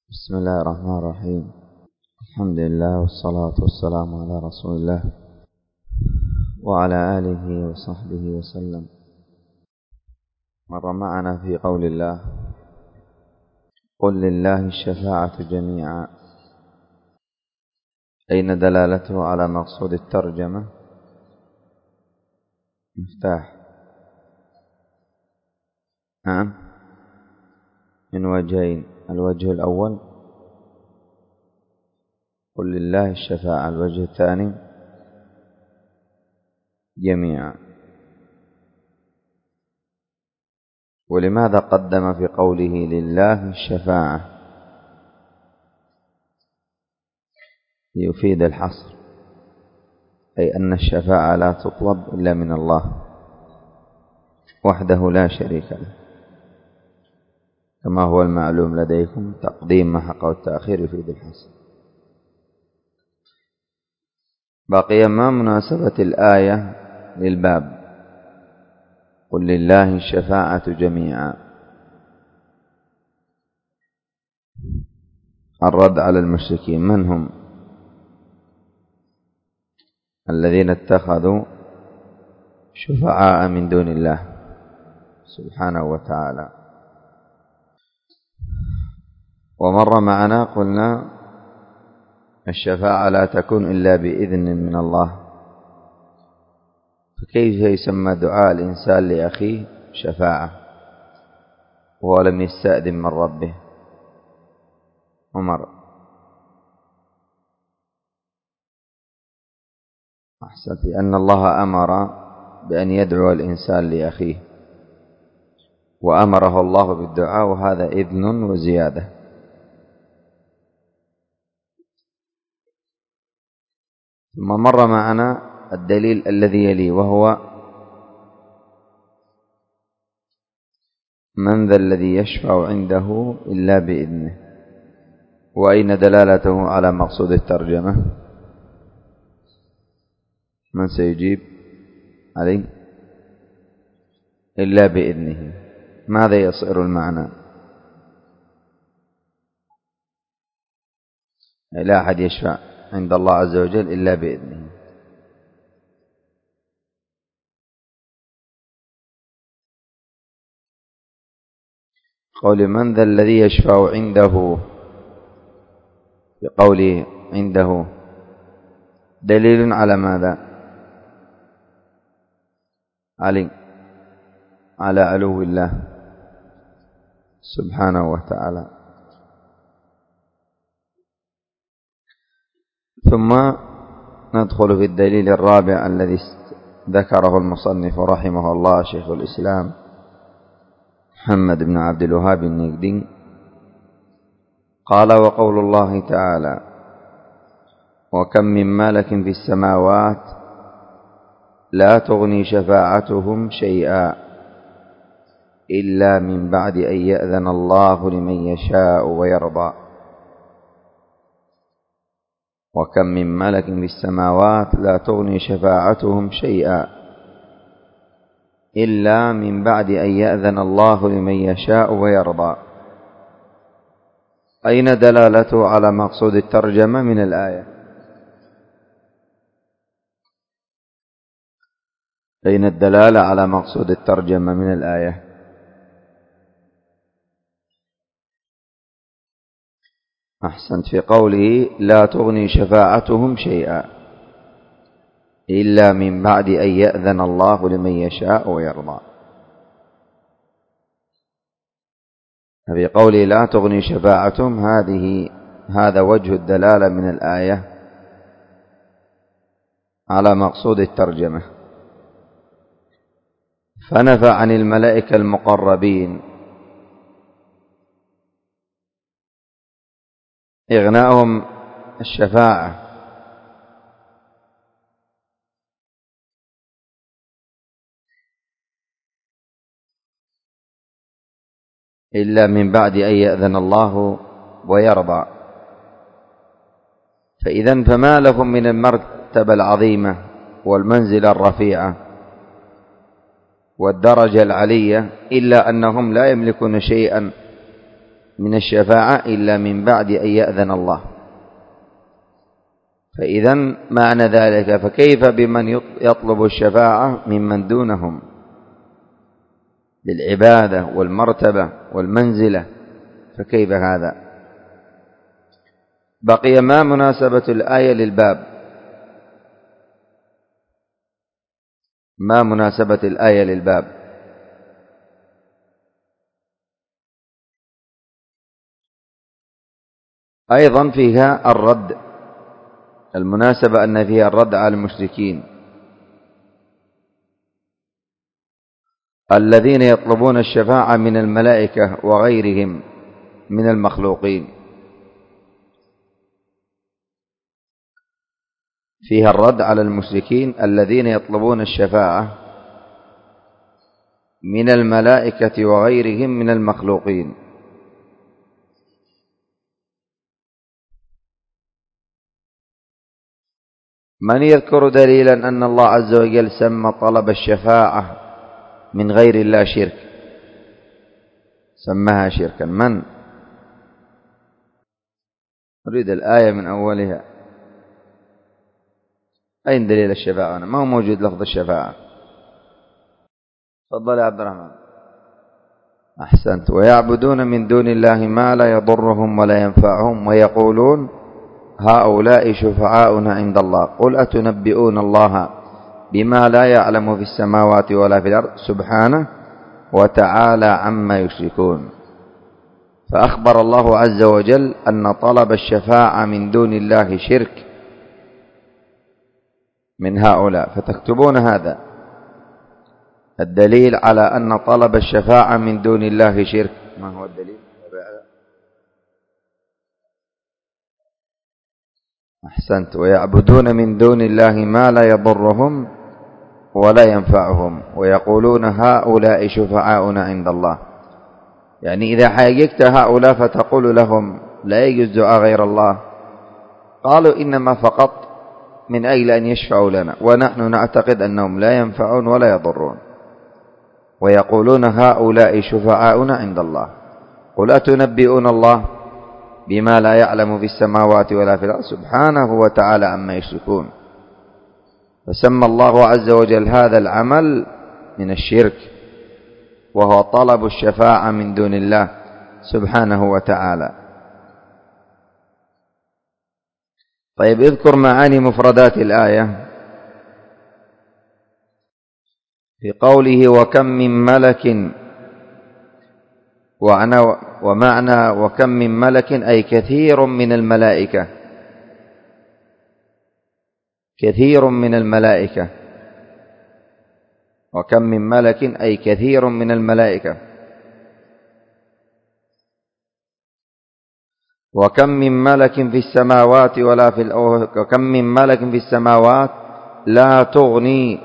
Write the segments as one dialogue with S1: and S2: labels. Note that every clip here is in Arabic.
S1: بسم الله الرحمن الرحيم. الحمد لله والصلاة والسلام على رسول الله وعلى آله وصحبه وسلم. مر معنا في قول الله: قل لله الشفاعة جميعا. أين دلالته على مقصود الترجمة؟ مفتاح. نعم، من وجهين: الوجه الأول قل لله الشفاعة، الوجه الثاني جميعا. ولماذا قدم في قوله لله الشفاعة؟ ليفيد الحصر، أي أن الشفاعة لا تطلب إلا من الله وحده لا شريك له، كما هو المعلوم لديكم تقديم ما حق والتأخير يفيد الحصر. بقي ما مناسبة الآية للباب؟ قل لله الشفاعة جميعا. الرد على المشركين: من هم الذين اتخذوا شفعاء من دون الله سبحانه وتعالى؟ ومر معنا قلنا الشفاعة لا تكون إلا بإذن من الله، فكيف يسمى دعاء الإنسان لأخيه شفاعة وهو لم يستأذن من ربه؟ عمر: أحسنت، أن الله أمر بأن يدعو الإنسان لأخيه، وأمره الله بالدعاء، وهذا إذن وزيادة. ثم مر معنا الدليل الذي يلي، وهو: من ذا الذي يشفع عنده إلا بإذنه. وأين دلالته على مقصود الترجمة؟ من سيجيب علي؟ إلا بإذنه. ماذا يصير المعنى؟ لا أحد يشفع عند الله عز وجل إلا بإذنه. قول من ذا الذي يشفع عنده، بقوله عنده دليل على ماذا؟ على علو الله سبحانه وتعالى. ثم ندخل في الدليل الرابع الذي ذكره المصنف رحمه الله شيخ الإسلام محمد بن عبد الوهاب النجدي. قال: وقول الله تعالى: وكم من ملك في السماوات لا تغني شفاعتهم شيئا إلا من بعد أن يأذن الله لمن يشاء ويرضى. وكم من ملك في السماوات لا تغني شفاعتهم شيئا إلا من بعد أن يأذن الله لمن يشاء ويرضى. أين دلالته على مقصود الترجمة من الآية؟ أين الدلالة على مقصود الترجمة من الآية؟ أحسنت، في قوله لا تغني شفاعتهم شيئا إلا من بعد أن يأذن الله لمن يشاء ويرضى. في قوله لا تغني شفاعتهم، هذا وجه الدلالة من الآية على مقصود الترجمة. فنفى عن الملائكة المقربين إغناءهم الشفاعة إلا من بعد أن يأذن الله ويرضى. فإذن فما لهم من المرتبة العظيمة والمنزلة الرفيعة والدرجة العلية إلا أنهم لا يملكون شيئا من الشفاعة إلا من بعد أن يأذن الله. فإذا معنى ذلك فكيف بمن يطلب الشفاعة ممن دونهم بالعبادة والمرتبة والمنزلة؟ فكيف هذا؟ بقي ما مناسبة الآية للباب؟ ما مناسبة الآية للباب؟ أيضا فيها الرد، المناسبة أن فيها الرد على المشركين الذين يطلبون الشفاعة من الملائكة وغيرهم من المخلوقين. فيها الرد على المشركين الذين يطلبون الشفاعة من الملائكة وغيرهم من المخلوقين. من يذكر دليلا أن الله عز وجل سمى طلب الشفاعة من غير الله شرك، سماها شركا؟ من؟ نريد الآية من أولها. أين دليل الشفاعة؟ ما هو موجود لفظ الشفاعة. تفضل يا عبد الرحمن. أحسنت. ويعبدون من دون الله ما لا يضرهم ولا ينفعهم ويقولون هؤلاء شفعاؤنا عند الله قل أتنبئون الله بما لا يعلم في السماوات ولا في الأرض سبحانه وتعالى عما يشركون. فأخبر الله عز وجل أن طلب الشفاعة من دون الله شرك من هؤلاء، فتكتبون هذا الدليل على أن طلب الشفاعة من دون الله شرك. ما هو الدليل؟ أحسنت. ويعبدون من دون الله ما لا يضرهم ولا ينفعهم ويقولون هؤلاء شفعاؤنا عند الله. يعني إذا حاججت هؤلاء فتقول لهم لا يجوز دعاء غير الله، قالوا إنما فقط من أجل أن يشفعوا لنا، ونحن نعتقد أنهم لا ينفعون ولا يضرون. ويقولون هؤلاء شفعاؤنا عند الله قل أتنبئون الله بما لا يعلم في السماوات ولا في الأرض سبحانه وتعالى عما يشركون. فسمى الله عز وجل هذا العمل من الشرك، وهو طلب الشفاعة من دون الله سبحانه وتعالى. طيب اذكر معاني مفردات الآية. في قوله وكم من ملك، ومعنى وكم من ملك أي كثير من الملائكة، كثير من الملائكة. وكم من ملك أي كثير من الملائكة. وكم من ملك في السماوات ولا في الأرض، وكم من ملك في السماوات لا تغني،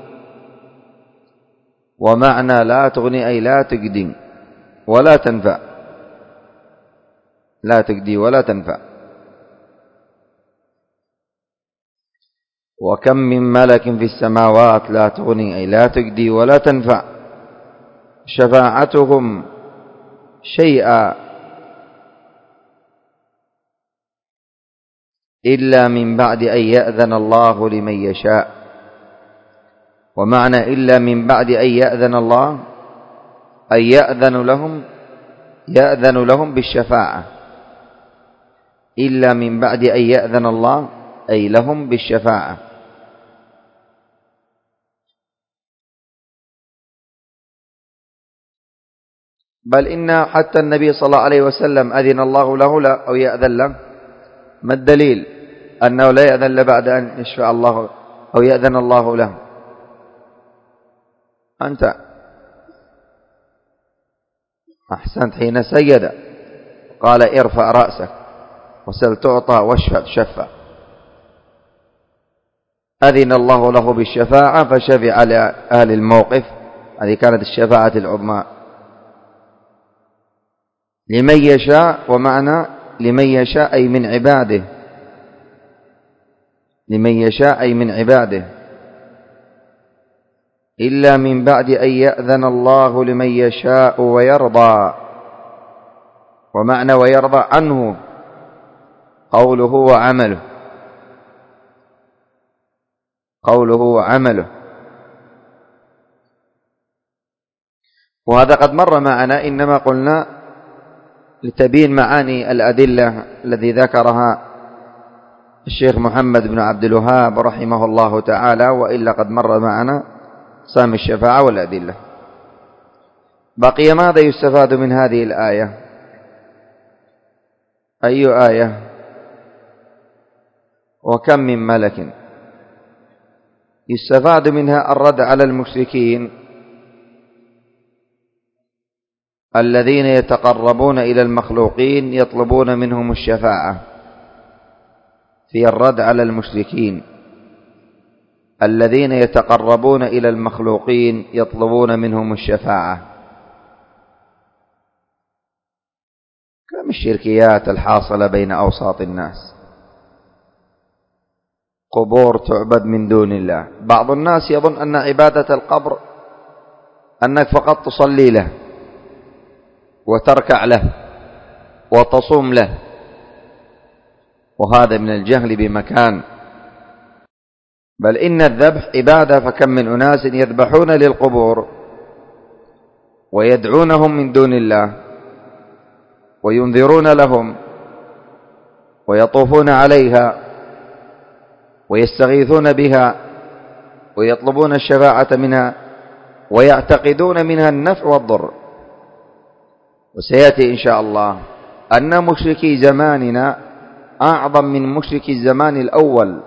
S1: ومعنى لا تغني أي لا تجدي ولا تنفع، لا تجدي ولا تنفع. وكم من ملك في السماوات لا تغني أي لا تجدي ولا تنفع شفاعتهم شيئا إلا من بعد أن يأذن الله لمن يشاء. ومعنى إلا من بعد أن يأذن الله أي يأذن لهم بالشفاعة. إلا من بعد أن يأذن الله أي لهم بالشفاعة. بل إن حتى النبي صلى الله عليه وسلم أذن الله له أو يأذن له. ما الدليل أنه لا يأذن له بعد أن يشفع الله أو يأذن الله له؟ أنت أحسنت. حين سجد قال ارفع رأسك وسل تعطى واشفع تشفع. أذن الله له بالشفاعة فشفع لأهل الموقف. هذه كانت الشفاعة العظمى لمن يشاء. ومعنى لمن يشاء أي من عباده، لمن يشاء أي من عباده. إلا من بعد أن يأذن الله لمن يشاء ويرضى. ومعنى ويرضى عنه قوله وعمله، قوله وعمله. وهذا قد مر معنا، إنما قلنا لتبين معاني الأدلة الذي ذكرها الشيخ محمد بن عبد الوهاب رحمه الله تعالى، وإلا قد مر معنا أقسام الشفاعة والأدلة. بقي ماذا يستفاد من هذه الآية؟ أي آية؟ وكم من ملك. يستفاد منها الرد على المشركين الذين يتقربون إلى المخلوقين يطلبون منهم الشفاعة، في الرد على المشركين الذين يتقربون إلى المخلوقين يطلبون منهم الشفاعة، كم الشركيات الحاصلة بين أوساط الناس، قبور تعبد من دون الله. بعض الناس يظن أن عبادة القبر أنك فقط تصلي له وتركع له وتصوم له، وهذا من الجهل بمكان. بل إن الذبح عبادة، فكم من أناس يذبحون للقبور ويدعونهم من دون الله وينذرون لهم ويطوفون عليها ويستغيثون بها ويطلبون الشفاعة منها ويعتقدون منها النفع والضر. وسيأتي إن شاء الله أن مشركي زماننا أعظم من مشركي الزمان الأول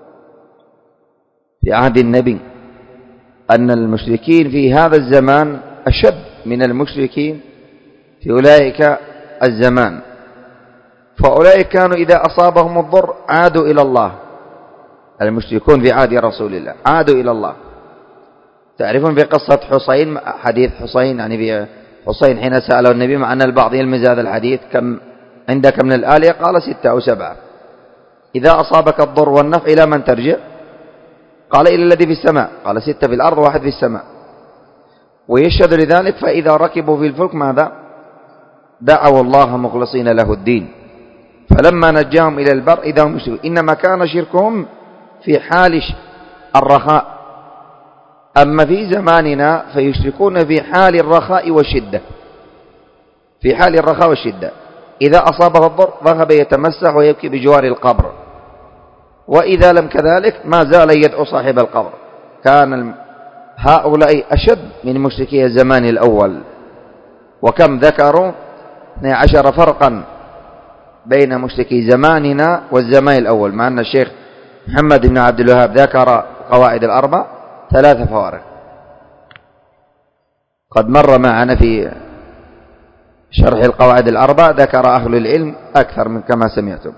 S1: في عهد النبي، أن المشركين في هذا الزمان أشد من المشركين في أولئك الزمان. فأولئك كانوا إذا أصابهم الضر عادوا إلى الله، المشركون في عهد رسول الله عادوا إلى الله. تعرفون في قصة حسين، حديث حسين، يعني في حسين حين سأله النبي، مع أن البعض يلمز هذا الحديث، كم عندك من الآلية؟ قال 6 أو 7. إذا أصابك الضر والنفع إلى من ترجع؟ قال إلى الذي في السماء. قال 6 في الأرض و1 في السماء. ويشهد لذلك، فإذا ركبوا في الفلك ماذا؟ دعوا الله مخلصين له الدين، فلما نجاهم إلى البر إذا هم يشركون. إنما كان شركهم في حال الرخاء، أما في زماننا فيشركون في حال الرخاء والشدة، في حال الرخاء والشدة. إذا أصابه الضر ذهب يتمسح ويبكي بجوار القبر، وإذا لم كذلك ما زال يدعو صاحب القبر. كان هؤلاء أشد من مشركي الزمان الأول. وكم ذكروا 12 فرقا بين مشركي زماننا والزمان الأول، مع أن الشيخ محمد بن عبد الوهاب ذكر القواعد الأربع 3 فوارق. قد مر معنا في شرح القواعد الأربع ذكر أهل العلم أكثر من كما سمعتم،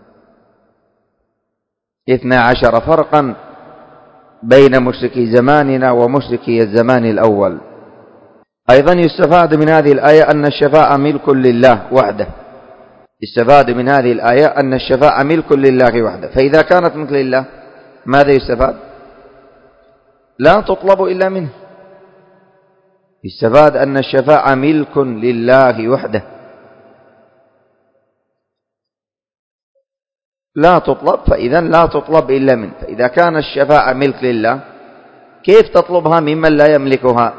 S1: 12 فرقا بين مشركي زماننا ومشركي الزمان الأول. أيضا يستفاد من هذه الآية أن الشفاعة ملك لله وحده. يستفاد من هذه الآية أن الشفاعة ملك لله وحده. فإذا كانت ملك لله ماذا يستفاد؟ لا تطلب إلا منه. يستفاد أن الشفاعة ملك لله وحده، لا تطلب، فإذا لا تطلب إلا منه. فإذا كان الشفاعة ملك لله كيف تطلبها ممن لا يملكها؟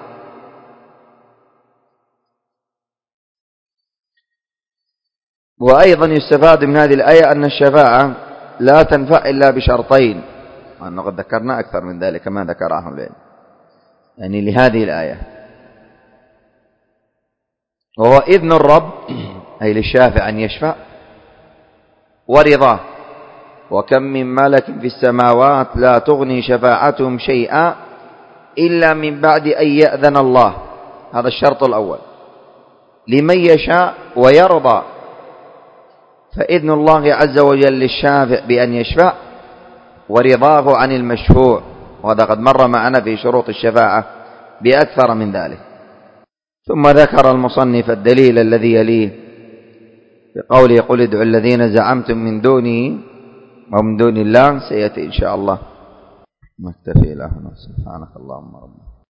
S1: وأيضا يستفاد من هذه الآية أن الشفاعة لا تنفع إلا بشرطين، وأنه قد ذكرنا أكثر من ذلك كما ذكر أهل العلم، يعني لهذه الآية، وهو إذن الرب أي للشافع أن يشفع، ورضاه. وكم من ملك في السماوات لا تغني شفاعتهم شيئا إلا من بعد أن يأذن الله، هذا الشرط الأول، لمن يشاء ويرضى. فإذن الله عز وجل للشافع بأن يشفع، ورضاه عن المشفوع، وهذا قد مر معنا في شروط الشفاعة بأكثر من ذلك. ثم ذكر المصنف الدليل الذي يليه بقوله قل ادعوا الذين زعمتم من دونه ومن دون الله، سيأتي إن شاء الله. نكتفي له. سبحانك اللهم ربنا.